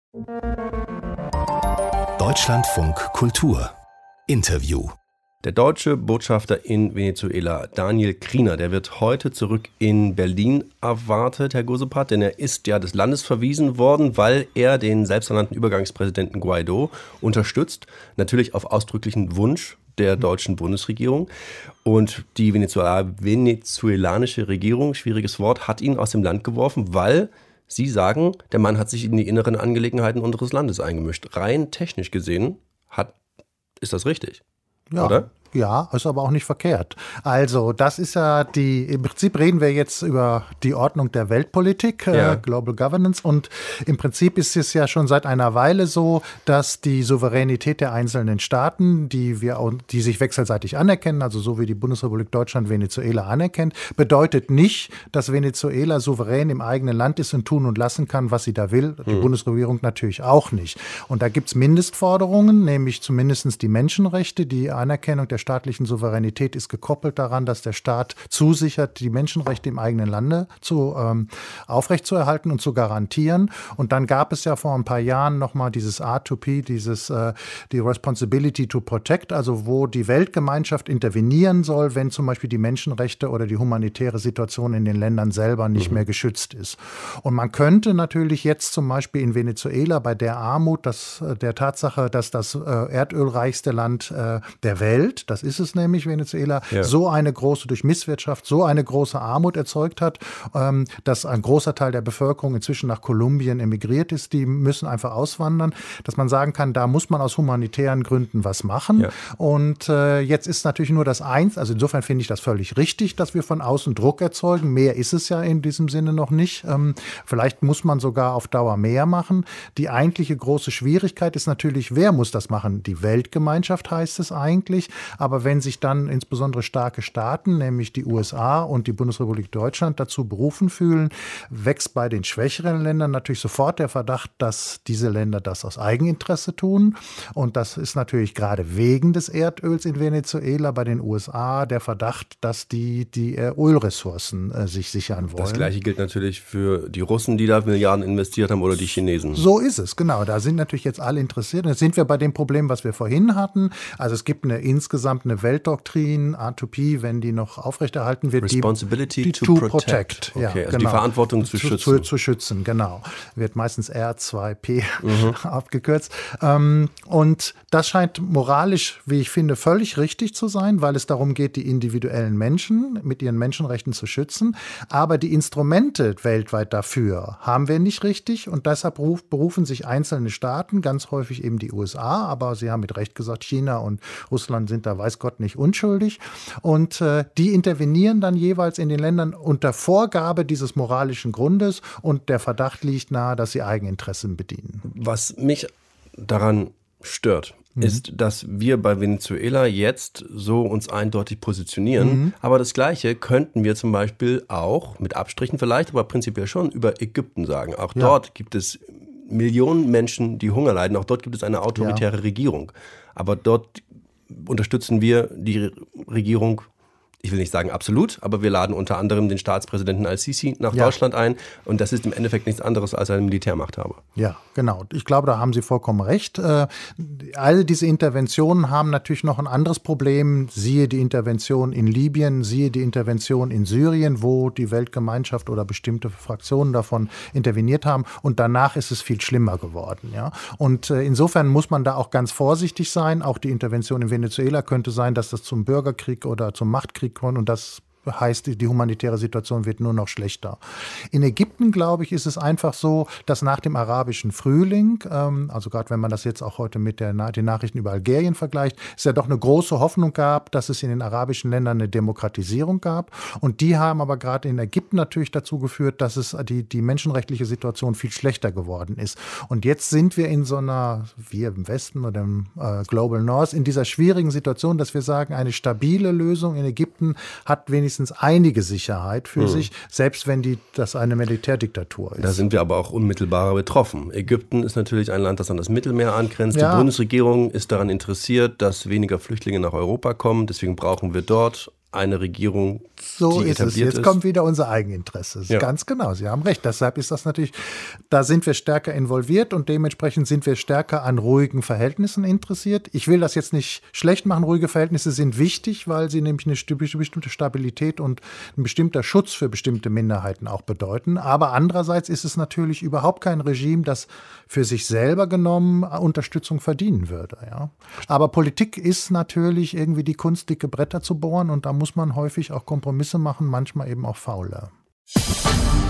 Deutschlandfunk Kultur Interview. Der deutsche Botschafter in Venezuela, Daniel Kriener, der wird heute zurück in Berlin erwartet, Herr Gosepard, denn er ist ja des Landes verwiesen worden, weil er den selbsternannten Übergangspräsidenten Guaidó unterstützt, natürlich auf ausdrücklichen Wunsch der deutschen Bundesregierung. Und die venezuelanische Regierung, schwieriges Wort, hat ihn aus dem Land geworfen, weil Sie sagen, der Mann hat sich in die inneren Angelegenheiten unseres Landes eingemischt. Rein technisch gesehen ist das richtig, ja, oder? Ja, ist aber auch nicht verkehrt. Also das ist ja im Prinzip reden wir jetzt über die Ordnung der Weltpolitik, Global Governance, und im Prinzip ist es ja schon seit einer Weile so, dass die Souveränität der einzelnen Staaten, die sich wechselseitig anerkennen, also so wie die Bundesrepublik Deutschland Venezuela anerkennt, bedeutet nicht, dass Venezuela souverän im eigenen Land ist und tun und lassen kann, was sie da will. Die Bundesregierung natürlich auch nicht. Und da gibt's Mindestforderungen, nämlich zumindest die Menschenrechte, die Anerkennung der staatlichen Souveränität ist gekoppelt daran, dass der Staat zusichert, die Menschenrechte im eigenen Lande aufrechtzuerhalten und zu garantieren. Und dann gab es ja vor ein paar Jahren nochmal dieses R2P, die Responsibility to Protect, also wo die Weltgemeinschaft intervenieren soll, wenn zum Beispiel die Menschenrechte oder die humanitäre Situation in den Ländern selber nicht mehr geschützt ist. Und man könnte natürlich jetzt zum Beispiel in Venezuela bei der Armut, der Tatsache, dass das erdölreichste Land der Welt, das ist es nämlich, Venezuela, durch Misswirtschaft so eine große Armut erzeugt hat, dass ein großer Teil der Bevölkerung inzwischen nach Kolumbien emigriert ist. Die müssen einfach auswandern, dass man sagen kann, da muss man aus humanitären Gründen was machen. Ja. Und jetzt ist natürlich nur das eins, also insofern finde ich das völlig richtig, dass wir von außen Druck erzeugen. Mehr ist es ja in diesem Sinne noch nicht. Vielleicht muss man sogar auf Dauer mehr machen. Die eigentliche große Schwierigkeit ist natürlich, wer muss das machen? Die Weltgemeinschaft heißt es eigentlich. Aber wenn sich dann insbesondere starke Staaten, nämlich die USA und die Bundesrepublik Deutschland, dazu berufen fühlen, wächst bei den schwächeren Ländern natürlich sofort der Verdacht, dass diese Länder das aus Eigeninteresse tun. Und das ist natürlich gerade wegen des Erdöls in Venezuela bei den USA der Verdacht, dass die Ölressourcen sich sichern wollen. Das Gleiche gilt natürlich für die Russen, die da Milliarden investiert haben, oder die Chinesen. So ist es, genau. Da sind natürlich jetzt alle interessiert. Und jetzt sind wir bei dem Problem, was wir vorhin hatten. Also es gibt insgesamt eine Weltdoktrin, R2P, wenn die noch aufrechterhalten wird. Responsibility to protect. Okay, ja, also genau. Die Verantwortung zu schützen. Zu schützen, genau. Wird meistens R2P abgekürzt. Und das scheint moralisch, wie ich finde, völlig richtig zu sein, weil es darum geht, die individuellen Menschen mit ihren Menschenrechten zu schützen. Aber die Instrumente weltweit dafür haben wir nicht richtig. Und deshalb berufen sich einzelne Staaten, ganz häufig eben die USA, aber Sie haben mit Recht gesagt, China und Russland sind da weiß Gott nicht unschuldig. Und die intervenieren dann jeweils in den Ländern unter Vorgabe dieses moralischen Grundes und der Verdacht liegt nahe, dass sie Eigeninteressen bedienen. Was mich daran stört, ist, dass wir bei Venezuela jetzt so uns eindeutig positionieren. Aber das Gleiche könnten wir zum Beispiel auch, mit Abstrichen vielleicht, aber prinzipiell schon, über Ägypten sagen. Auch dort gibt es Millionen Menschen, die Hunger leiden. Auch dort gibt es eine autoritäre Regierung. Aber dort unterstützen wir die Regierung, ich will nicht sagen absolut, aber wir laden unter anderem den Staatspräsidenten al-Sisi nach Deutschland ein. Und das ist im Endeffekt nichts anderes als eine Militärmachthaber. Ja, genau. Ich glaube, da haben Sie vollkommen recht. All diese Interventionen haben natürlich noch ein anderes Problem. Siehe die Intervention in Libyen, siehe die Intervention in Syrien, wo die Weltgemeinschaft oder bestimmte Fraktionen davon interveniert haben. Und danach ist es viel schlimmer geworden. Ja? Und insofern muss man da auch ganz vorsichtig sein. Auch die Intervention in Venezuela könnte sein, dass das zum Bürgerkrieg oder zum Machtkrieg kommt. Und das heißt, die humanitäre Situation wird nur noch schlechter. In Ägypten, glaube ich, ist es einfach so, dass nach dem arabischen Frühling, also gerade wenn man das jetzt auch heute mit den Nachrichten über Algerien vergleicht, es ja doch eine große Hoffnung gab, dass es in den arabischen Ländern eine Demokratisierung gab. Und die haben aber gerade in Ägypten natürlich dazu geführt, dass es die menschenrechtliche Situation viel schlechter geworden ist. Und jetzt sind wir in so einer, wir im Westen oder im Global North, in dieser schwierigen Situation, dass wir sagen, eine stabile Lösung in Ägypten hat wenigstens einige Sicherheit für sich, selbst wenn das eine Militärdiktatur ist. Da sind wir aber auch unmittelbarer betroffen. Ägypten ist natürlich ein Land, das an das Mittelmeer angrenzt. Ja. Die Bundesregierung ist daran interessiert, dass weniger Flüchtlinge nach Europa kommen. Deswegen brauchen wir dort eine Regierung, so die ist es. Jetzt kommt wieder unser Eigeninteresse. Ja. Ganz genau, Sie haben recht. Deshalb ist das natürlich, da sind wir stärker involviert und dementsprechend sind wir stärker an ruhigen Verhältnissen interessiert. Ich will das jetzt nicht schlecht machen. Ruhige Verhältnisse sind wichtig, weil sie nämlich eine bestimmte Stabilität und ein bestimmter Schutz für bestimmte Minderheiten auch bedeuten. Aber andererseits ist es natürlich überhaupt kein Regime, das für sich selber genommen Unterstützung verdienen würde. Ja. Aber Politik ist natürlich irgendwie die Kunst, dicke Bretter zu bohren und da muss man häufig auch Kompromisse machen, manchmal eben auch faule.